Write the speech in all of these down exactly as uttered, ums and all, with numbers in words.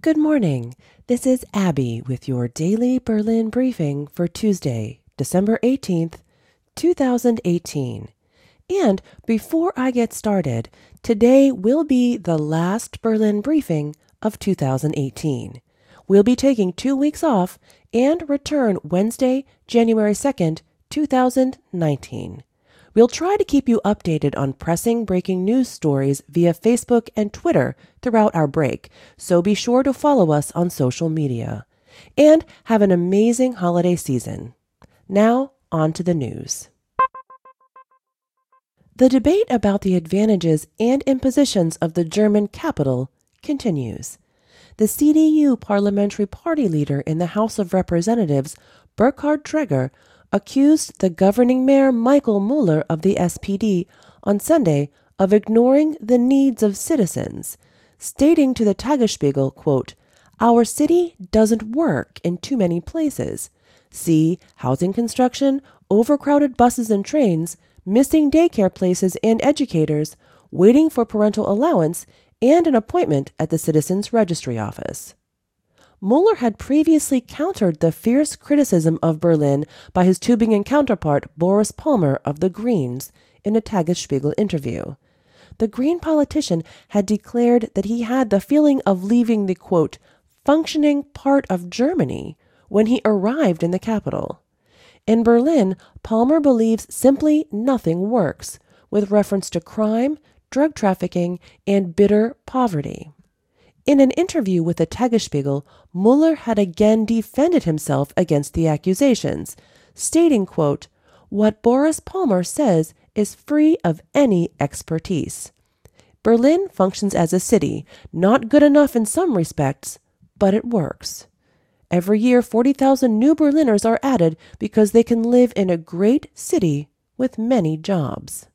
Good morning. This is Abby with your daily Berlin briefing for Tuesday, December eighteenth, two thousand eighteen. And before I get started, today will be the last Berlin briefing of two thousand eighteen. We'll be taking two weeks off and return Wednesday, January second, two thousand nineteen. We'll try to keep you updated on pressing breaking news stories via Facebook and Twitter throughout our break, so be sure to follow us on social media. And have an amazing holiday season. Now, on to the news. The debate about the advantages and impositions of the German capital continues. The C D U parliamentary party leader in the House of Representatives, Burkhard Treger, accused the governing mayor Michael Müller of the S P D on Sunday of ignoring the needs of citizens, stating to the Tagesspiegel, quote, "Our city doesn't work in too many places. See housing construction, overcrowded buses and trains, missing daycare places and educators, waiting for parental allowance, and an appointment at the Citizens Registry Office." Müller had previously countered the fierce criticism of Berlin by his Tübingen counterpart Boris Palmer of the Greens in a Tagesspiegel interview. The Green politician had declared that he had the feeling of leaving the, quote, functioning part of Germany when he arrived in the capital. In Berlin, Palmer believes simply nothing works, with reference to crime, drug trafficking, and bitter poverty. In an interview with the Tagesspiegel, Müller had again defended himself against the accusations, stating, quote, "What Boris Palmer says is free of any expertise. Berlin functions as a city, not good enough in some respects, but it works. Every year, forty thousand new Berliners are added because they can live in a great city with many jobs."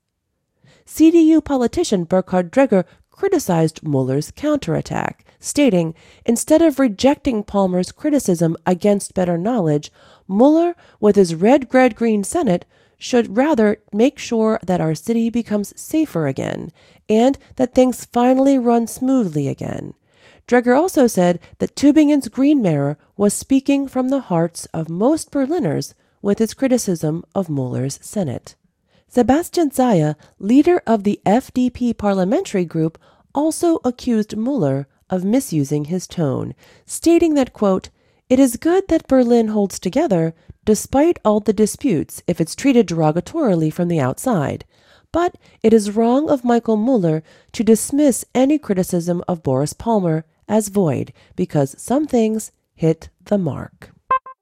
C D U politician Burkhard Treger criticized Müller's counterattack, stating, instead of rejecting Palmer's criticism against better knowledge, Müller, with his red-red-green Senate, should rather make sure that our city becomes safer again, and that things finally run smoothly again. Treger also said that Tübingen's Green mayor was speaking from the hearts of most Berliners with his criticism of Müller's Senate. Sebastian Zaya, leader of the F D P parliamentary group, also accused Müller of misusing his tone, stating that, quote, "It is good that Berlin holds together, despite all the disputes, if it's treated derogatorily from the outside. But it is wrong of Michael Müller to dismiss any criticism of Boris Palmer as void, because some things hit the mark."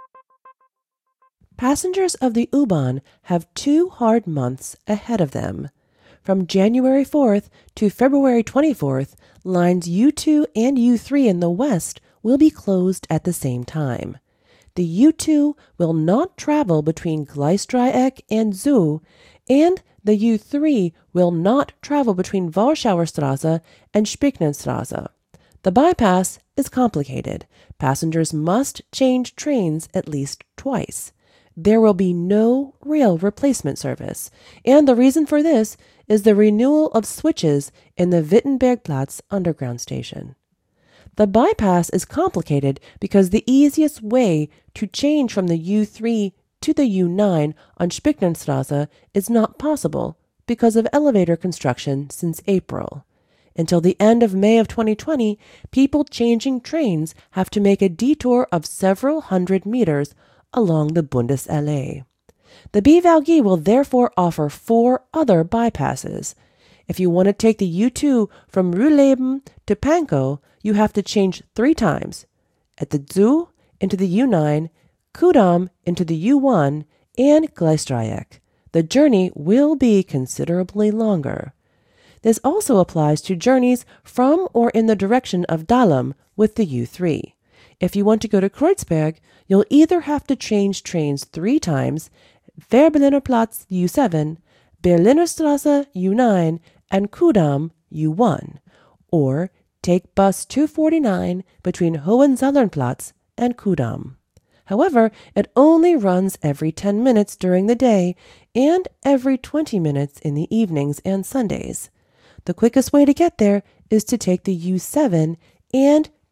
Passengers of the U-Bahn have two hard months ahead of them. From January fourth to February twenty-fourth, lines U two and U three in the west will be closed at the same time. The U two will not travel between Gleisdreieck and Zoo, and the U three will not travel between Warschauer Straße and Spicknernstraße. The bypass is complicated. Passengers must change trains at least twice. There will be no rail replacement service, and the reason for this is the renewal of switches in the Wittenbergplatz underground station. The bypass is complicated because the easiest way to change from the U three to the U nine on Spicknernstraße is not possible because of elevator construction since April. Until the end of May of twenty twenty, people changing trains have to make a detour of several hundred meters along the Bundesallee. The B V G will therefore offer four other bypasses. If you want to take the U two from Ruhleben to Pankow, you have to change three times, at the Zoo into the U nine, Kudamm into the U one, and Gleisdreieck. The journey will be considerably longer. This also applies to journeys from or in the direction of Dahlem with the U three. If you want to go to Kreuzberg, you'll either have to change trains three times, Fährberliner Platz U seven, Berliner Straße U nine, and Kudamm U one, or take bus two forty-nine between Hohenzollernplatz and Kudamm. However, it only runs every ten minutes during the day and every twenty minutes in the evenings and Sundays. The quickest way to get there is to take the U seven and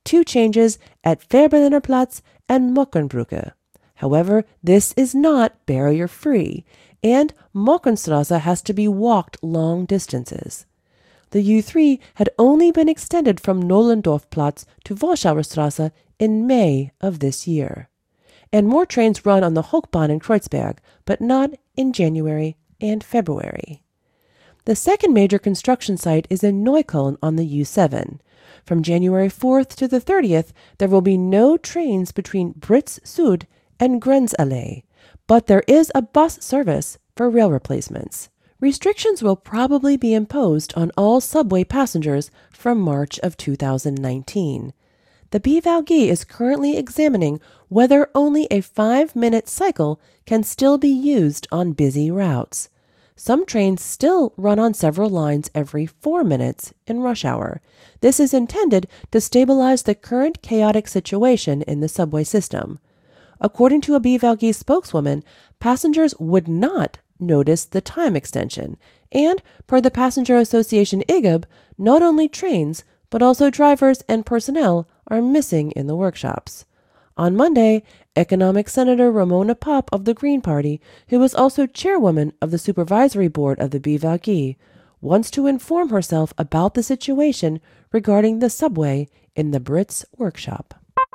two changes at Fehrbelliner Platz and Mockenbrücke. However, this is not barrier-free, and Mockenstrasse has to be walked long distances. The U three had only been extended from Nollendorfplatz to Warschauer Strasse in May of this year. And more trains run on the Hochbahn in Kreuzberg, but not in January and February. The second major construction site is in Neukölln on the U seven. From January fourth to the thirtieth, there will be no trains between Britz Süd and Grenzallee, but there is a bus service for rail replacements. Restrictions will probably be imposed on all subway passengers from March of two thousand nineteen. The B V A G is currently examining whether only a five-minute cycle can still be used on busy routes. Some trains still run on several lines every four minutes in rush hour. This is intended to stabilize the current chaotic situation in the subway system. According to a B V A G spokeswoman, passengers would not notice the time extension, and per the Passenger Association I G A B, not only trains, but also drivers and personnel are missing in the workshops. On Monday, Economic Senator Ramona Popp of the Green Party, who is also chairwoman of the supervisory board of the B V A G, wants to inform herself about the situation regarding the subway in the Britz workshop.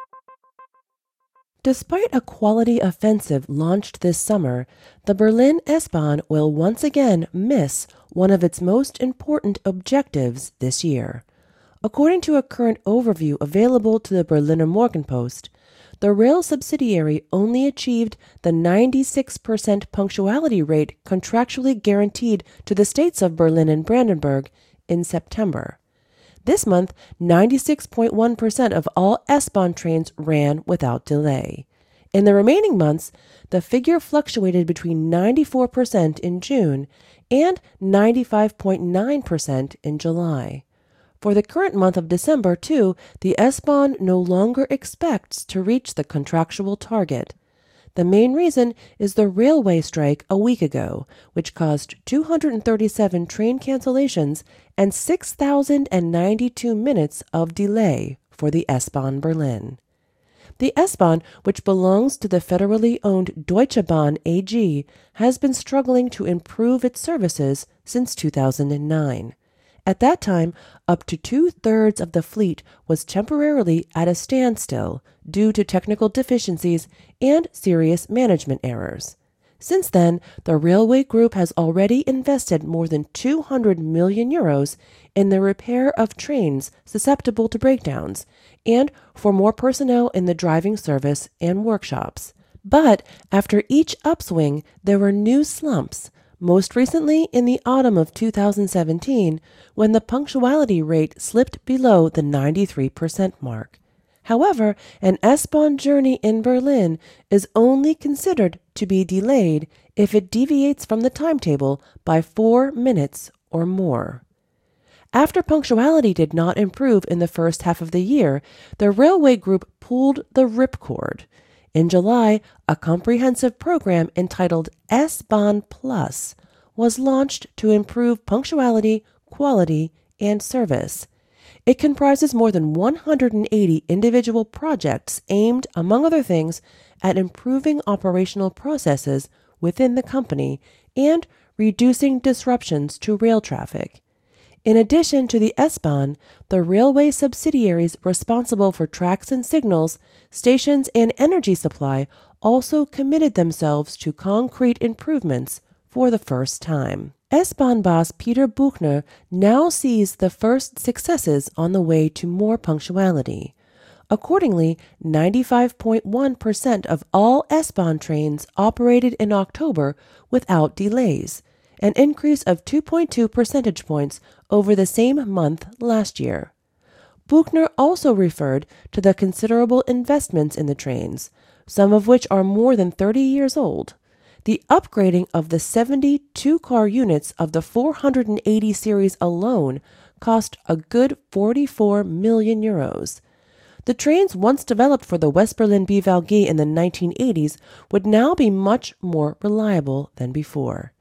Despite a quality offensive launched this summer, the Berlin S-Bahn will once again miss one of its most important objectives this year. According to a current overview available to the Berliner Morgenpost, the rail subsidiary only achieved the ninety-six percent punctuality rate contractually guaranteed to the states of Berlin and Brandenburg in September. This month, ninety-six point one percent of all S-Bahn trains ran without delay. In the remaining months, the figure fluctuated between ninety-four percent in June and ninety-five point nine percent in July. For the current month of December, too, the S-Bahn no longer expects to reach the contractual target. The main reason is the railway strike a week ago, which caused two hundred thirty-seven train cancellations and six thousand ninety-two minutes of delay for the S-Bahn Berlin. The S-Bahn, which belongs to the federally owned Deutsche Bahn A G, has been struggling to improve its services since two thousand nine. At that time, up to two-thirds of the fleet was temporarily at a standstill due to technical deficiencies and serious management errors. Since then, the railway group has already invested more than two hundred million euros in the repair of trains susceptible to breakdowns and for more personnel in the driving service and workshops. But after each upswing, there were new slumps, most recently in the autumn of two thousand seventeen, when the punctuality rate slipped below the ninety-three percent mark. However, an S-Bahn journey in Berlin is only considered to be delayed if it deviates from the timetable by four minutes or more. After punctuality did not improve in the first half of the year, the railway group pulled the ripcord. In July, a comprehensive program entitled S-Bahn Plus was launched to improve punctuality, quality, and service. It comprises more than one hundred eighty individual projects aimed, among other things, at improving operational processes within the company and reducing disruptions to rail traffic. In addition to the S-Bahn, the railway subsidiaries responsible for tracks and signals, stations, and energy supply also committed themselves to concrete improvements for the first time. S-Bahn boss Peter Buchner now sees the first successes on the way to more punctuality. Accordingly, ninety-five point one percent of all S-Bahn trains operated in October without delays, an increase of two point two percentage points over the same month last year. Buchner also referred to the considerable investments in the trains, some of which are more than thirty years old. The upgrading of the seventy-two car units of the four hundred eighty series alone cost a good forty-four million euros. The trains once developed for the West Berlin B V A G in the nineteen eighties would now be much more reliable than before.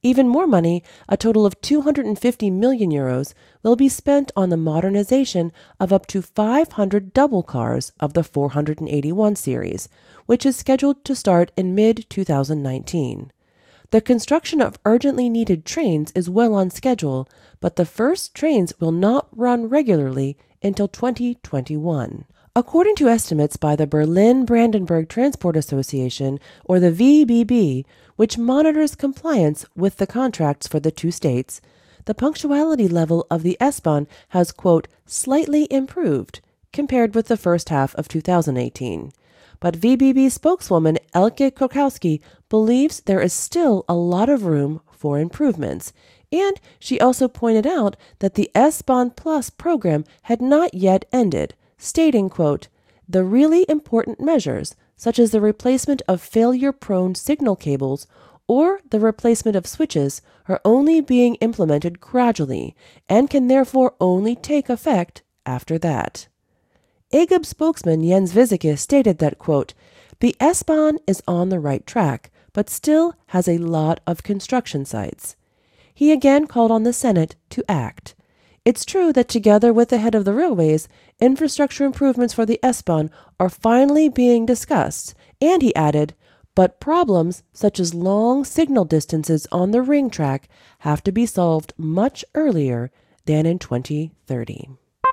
Even more money, a total of two hundred fifty million euros, will be spent on the modernization of up to five hundred double cars of the four hundred eighty-one series, which is scheduled to start in mid twenty nineteen. The construction of urgently needed trains is well on schedule, but the first trains will not run regularly until twenty twenty-one. According to estimates by the Berlin-Brandenburg Transport Association, or the V B B, which monitors compliance with the contracts for the two states, the punctuality level of the S-Bahn has, quote, slightly improved compared with the first half of two thousand eighteen. But V B B spokeswoman Elke Krokowski believes there is still a lot of room for improvements, and she also pointed out that the S-Bahn Plus program had not yet ended, stating, quote, the really important measures, such as the replacement of failure-prone signal cables or the replacement of switches, are only being implemented gradually and can therefore only take effect after that. A G U B spokesman Jens Vizeke stated that, quote, the S-Bahn is on the right track, but still has a lot of construction sites. He again called on the Senate to act. It's true that together with the head of the railways, infrastructure improvements for the S-Bahn are finally being discussed, and he added, but problems such as long signal distances on the ring track have to be solved much earlier than in twenty thirty.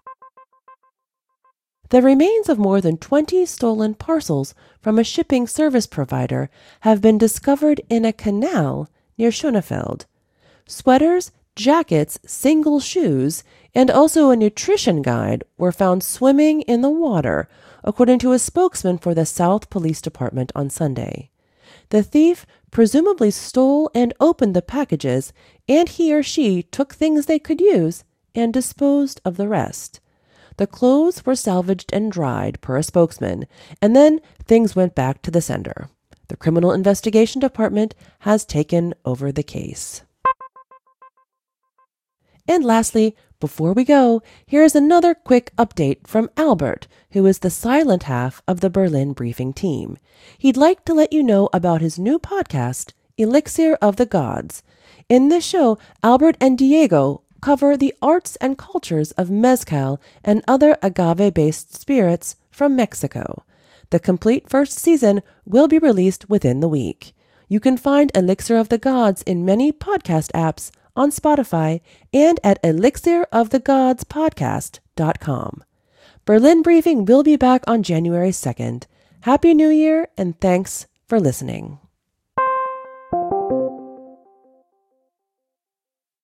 The remains of more than twenty stolen parcels from a shipping service provider have been discovered in a canal near Schönefeld. Sweaters, jackets, single shoes, and also a nutrition guide were found swimming in the water, according to a spokesman for the South Police Department on Sunday. The thief presumably stole and opened the packages, and he or she took things they could use and disposed of the rest. The clothes were salvaged and dried, per a spokesman, and then things went back to the sender. The Criminal Investigation Department has taken over the case. And lastly, before we go, here is another quick update from Albert, who is the silent half of the Berlin Briefing team. He'd like to let you know about his new podcast, Elixir of the Gods. In this show, Albert and Diego cover the arts and cultures of mezcal and other agave-based spirits from Mexico. The complete first season will be released within the week. You can find Elixir of the Gods in many podcast apps, on Spotify, and at elixir of the gods podcast dot com. Berlin Briefing will be back on January second. Happy New Year, and thanks for listening.